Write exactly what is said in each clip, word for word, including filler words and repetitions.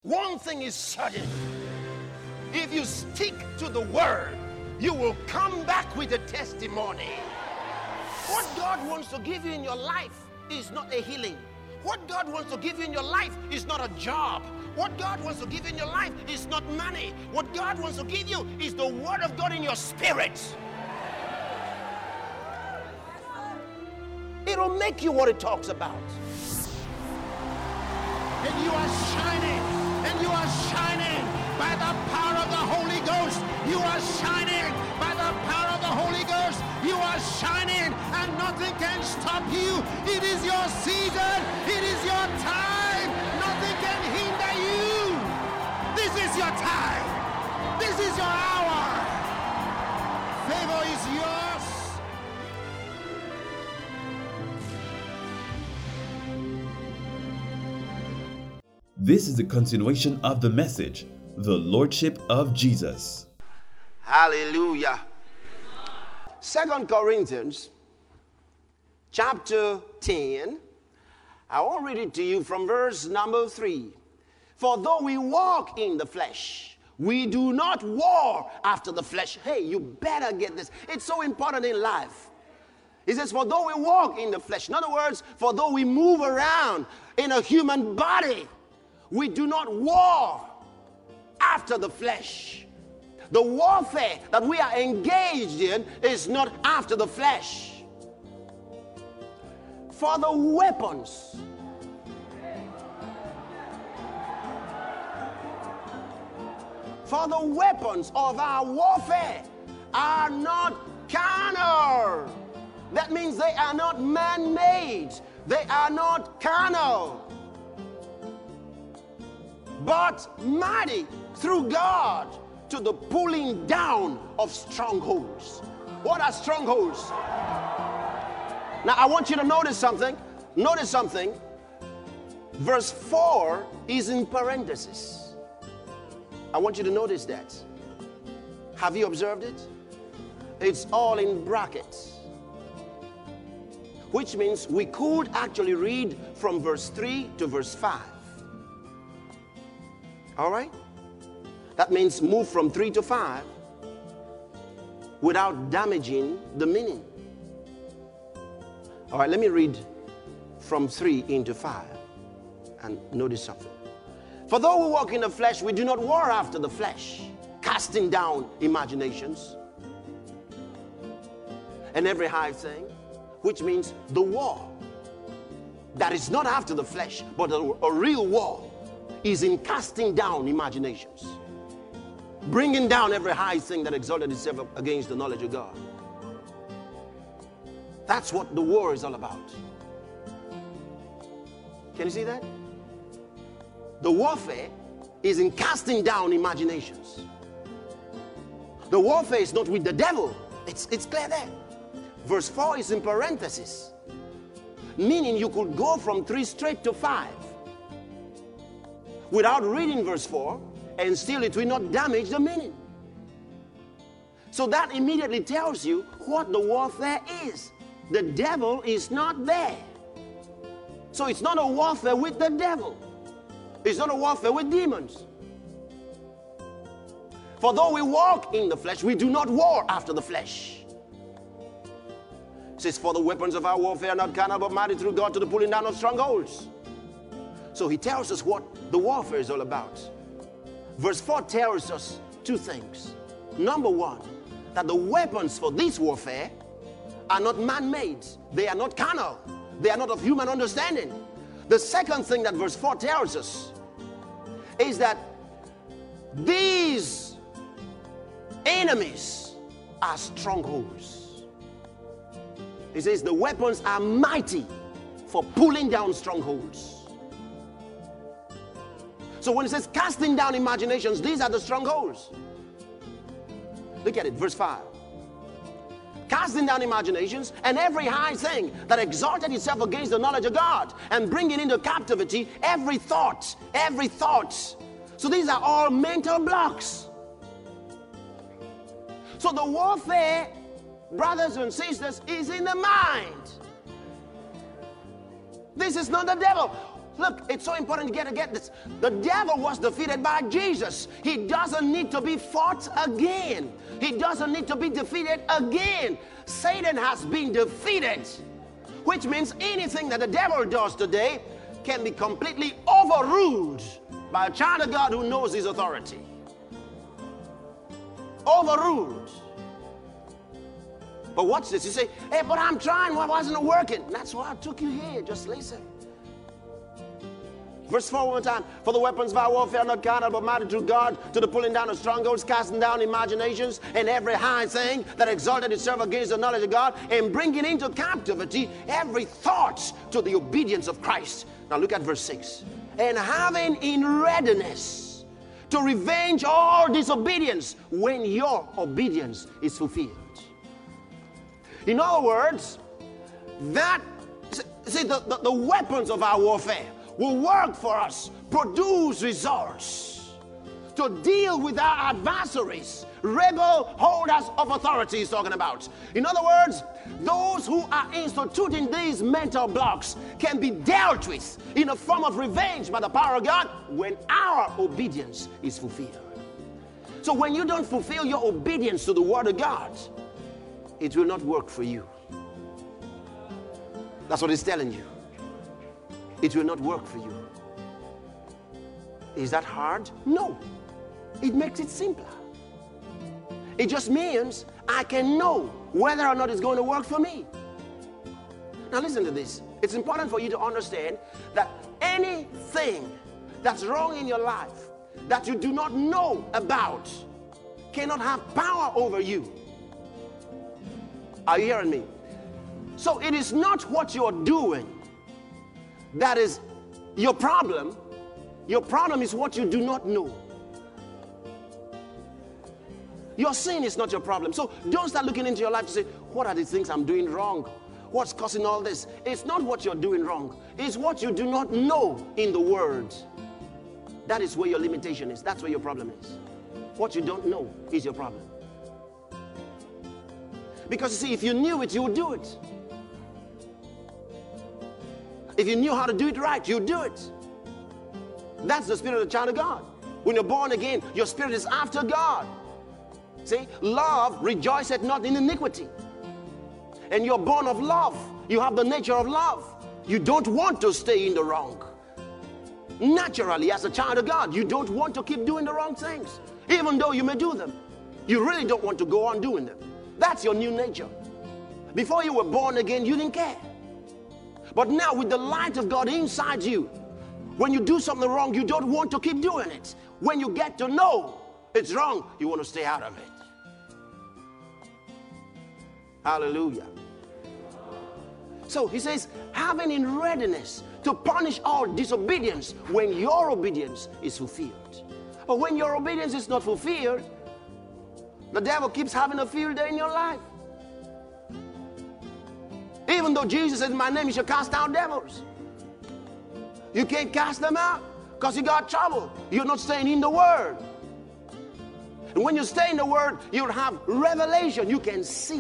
One thing is certain. If you stick to the word, you will come back with a testimony. What God wants to give you in your life is not a healing. What God wants to give you in your life is not a job. What God wants to give you in your life is not money. What God wants to give you is the word of God in your spirit. It'll make you what it talks about. And you are shining, and you are shining by the power of the Holy Ghost. You are shining by the power of the Holy Ghost. You are shining, and nothing can stop you. It is your season. It is your time. Nothing can hinder you. This is your time. This is your hour. Favor is yours. This is the continuation of the message, the Lordship of Jesus. Hallelujah. Second Corinthians chapter ten. I will read it to you from verse number three. For though we walk in the flesh, we do not war after the flesh. Hey, you better get this. It's so important in life. He says, for though we walk in the flesh. In other words, for though we move around in a human body, we do not war after the flesh. The warfare that we are engaged in is not after the flesh. For the weapons For the weapons of our warfare are not carnal. That means they are not man-made. They are not carnal, but mighty through God to the pulling down of strongholds. What are strongholds? Now I want you to notice something. Notice something. Verse four is in parentheses. I want you to notice that. Have you observed it? It's all in brackets. Which means we could actually read from verse three to verse five. All right? That means move from three to five without damaging the meaning. All right, let me read from three into five and notice something. For though we walk in the flesh, we do not war after the flesh, casting down imaginations and every high thing, which means the war that is not after the flesh, but a, a real war is in casting down imaginations, bringing down every high thing that exalted itself against the knowledge of God. That's what the war is all about. Can you see that? The warfare is in casting down imaginations. The warfare is not with the devil. It's, it's clear there. Verse four is in parentheses, meaning you could go from three straight to five without reading verse four, and still it will not damage the meaning. So that immediately tells you what the warfare is. The devil is not there. So it's not a warfare with the devil. It's not a warfare with demons. For though we walk in the flesh, we do not war after the flesh. It says, for the weapons of our warfare are not carnal, but mighty through God to the pulling down of strongholds. So he tells us what the warfare is all about. Verse four tells us two things. Number one, that the weapons for this warfare are not man-made. They are not carnal. They are not of human understanding. The second thing that verse four tells us is that these enemies are strongholds. He says the weapons are mighty for pulling down strongholds. So when it says casting down imaginations, these are the strongholds. Look at it, verse five. Casting down imaginations and every high thing that exalted itself against the knowledge of God, and bringing into captivity every thought, every thought. So these are all mental blocks. So the warfare, brothers and sisters, is in the mind. This is not the devil. Look, it's so important you get to get this. The devil was defeated by Jesus. He doesn't need to be fought again. He doesn't need to be defeated again. Satan has been defeated, which means anything that the devil does today can be completely overruled by a child of God who knows his authority. Overruled. But watch this. You say, hey, but I'm trying. Why wasn't it working? That's why I took you here. Just listen. Verse four one more time. For the weapons of our warfare are not carnal, but mighty through God to the pulling down of strongholds, casting down imaginations, and every high thing that exalted itself against the knowledge of God, and bringing into captivity every thought to the obedience of Christ. Now look at verse six. And having in readiness to revenge all disobedience when your obedience is fulfilled. In other words, that, see, the, the, the weapons of our warfare will work for us, produce results to deal with our adversaries, rebel holders of authority he's talking about. In other words, those who are instituting these mental blocks can be dealt with in a form of revenge by the power of God when our obedience is fulfilled. So when you don't fulfill your obedience to the word of God, it will not work for you. That's what he's telling you. It will not work for you. Is that hard? No. It makes it simpler. It just means I can know whether or not it's going to work for me. Now listen to this. It's important for you to understand that anything that's wrong in your life that you do not know about cannot have power over you. Are you hearing me? So it is not what you're doing that is your problem. Your problem is what you do not know. Your sin is not your problem. So don't start looking into your life to say, what are the things I'm doing wrong? What's causing all this? It's not what you're doing wrong. It's what you do not know in the Word. That is where your limitation is. That's where your problem is. What you don't know is your problem. Because you see, if you knew it, you would do it. If you knew how to do it right, you'd do it. That's the spirit of the child of God. When you're born again, your spirit is after God. See, love rejoiceth not in iniquity. And you're born of love. You have the nature of love. You don't want to stay in the wrong. Naturally, as a child of God, you don't want to keep doing the wrong things. Even though you may do them. You really don't want to go on doing them. That's your new nature. Before you were born again, you didn't care. But now with the light of God inside you, when you do something wrong, you don't want to keep doing it. When you get to know it's wrong, you want to stay out of it. Hallelujah. So he says, having in readiness to punish all disobedience when your obedience is fulfilled. But when your obedience is not fulfilled, the devil keeps having a field day in your life. Even though Jesus said, in my name you shall cast out devils. You can't cast them out because you got trouble. You're not staying in the Word. And when you stay in the Word, you'll have revelation. You can see.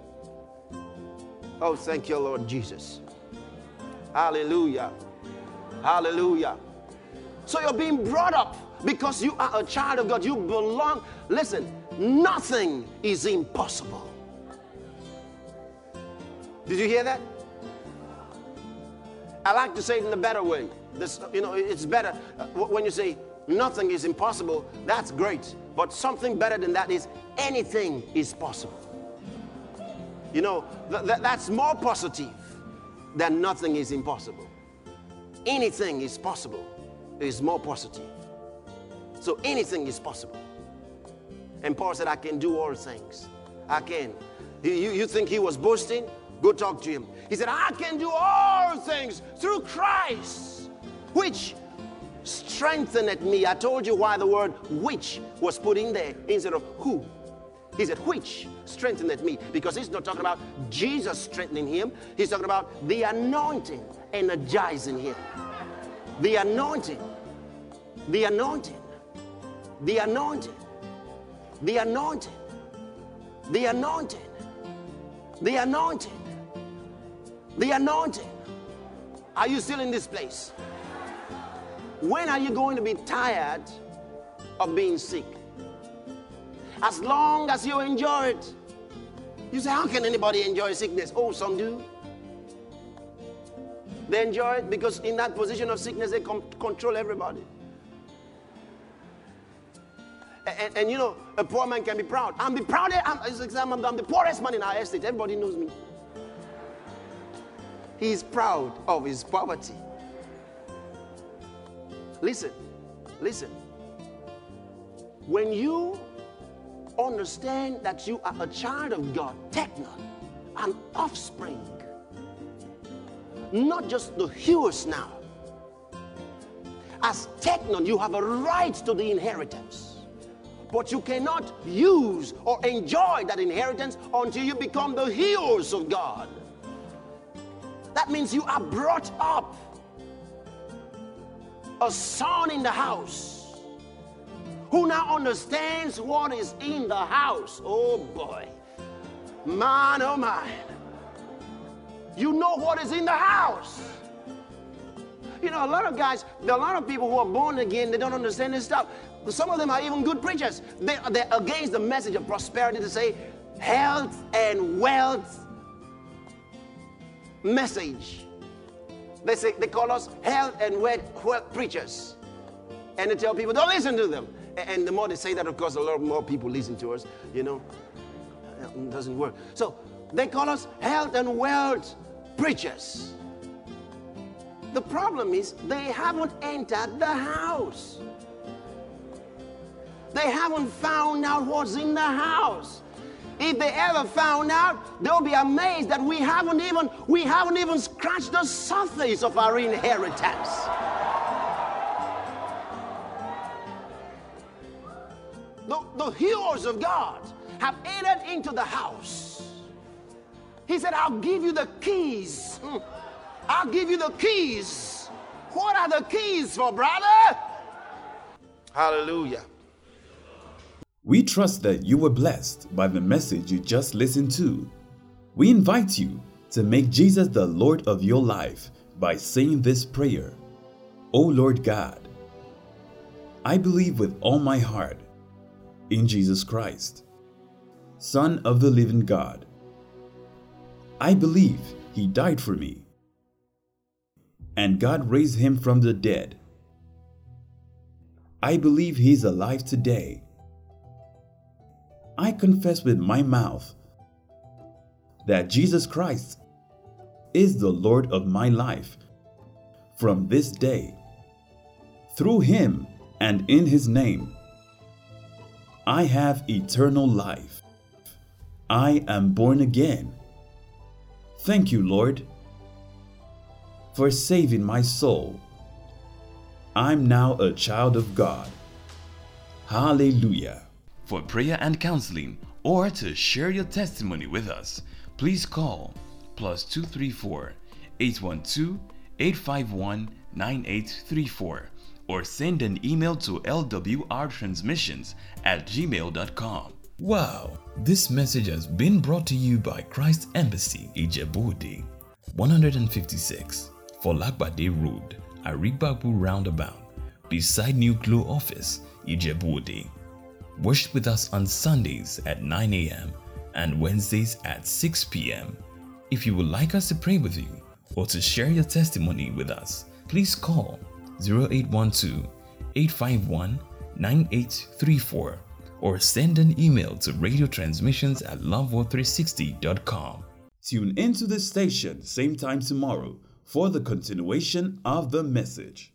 Oh, thank you, Lord Jesus. Hallelujah. Hallelujah. So you're being brought up because you are a child of God. You belong. Listen, nothing is impossible. Did you hear that? I like to say it in a better way. This, you know, it's better uh, when you say nothing is impossible. That's great. But something better than that is anything is possible. You know, th th that's more positive than nothing is impossible. Anything is possible is more positive. So anything is possible. And Paul said, I can do all things. I can. You, you think he was boasting? Go talk to him. He said, I can do all things through Christ, which strengtheneth me. I told you why the word which was put in there instead of who. He said, which strengtheneth me. Because he's not talking about Jesus strengthening him. He's talking about the anointing energizing him. The anointing. The anointing. The anointing. The anointing. The anointing. The anointing. The anointing. Are you still in this place? When are you going to be tired of being sick? As long as you enjoy it. You say, how can anybody enjoy sickness? Oh, some do. They enjoy it because in that position of sickness, they com- control everybody. And, and, and you know, a poor man can be proud. I'm the proudest, I'm, I'm, I'm the poorest man in our estate. Everybody knows me. He's proud of his poverty. Listen, listen. When you understand that you are a child of God, technon, an offspring, not just the hewers now. As technon, you have a right to the inheritance, but you cannot use or enjoy that inheritance until you become the hewers of God. That means you are brought up a son in the house who now understands what is in the house. Oh boy, man, oh man. You know what is in the house. You know, a lot of guys, there are a lot of people who are born again, they don't understand this stuff. Some of them are even good preachers. They, they're against the message of prosperity to say health and wealth message. They say they call us health and wealth, wealth preachers. And they tell people, don't listen to them. And the more they say that, of course, a lot more people listen to us, you know. It doesn't work. So they call us health and wealth preachers. The problem is they haven't entered the house. They haven't found out what's in the house. If they ever found out, they'll be amazed that we haven't even we haven't even scratched the surface of our inheritance. The, the heroes of God have entered into the house. He said, I'll give you the keys. Mm. I'll give you the keys. What are the keys for, brother? Hallelujah. We trust that you were blessed by the message you just listened to. We invite you to make Jesus the Lord of your life by saying this prayer. O Lord God, I believe with all my heart in Jesus Christ, Son of the living God. I believe He died for me, and God raised Him from the dead. I believe He is alive today. I confess with my mouth that Jesus Christ is the Lord of my life from this day. Through Him and in His name, I have eternal life. I am born again. Thank you, Lord, for saving my soul. I'm now a child of God. Hallelujah. For prayer and counseling, or to share your testimony with us, please call plus two three four, eight one two, eight five one, nine eight three four or send an email to l w r transmissions at gmail dot com. Wow, this message has been brought to you by Christ Embassy, Ijebu-Ode, one fifty-six, Folagbade Road, Arigbabu Roundabout, beside New Glow Office, Ijebu-Ode. Worship with us on Sundays at nine a.m. and Wednesdays at six p.m. If you would like us to pray with you or to share your testimony with us, please call zero eight one two, eight five one, nine eight three four or send an email to radio transmissions at love world three sixty dot com. Tune into this station same time tomorrow for the continuation of the message.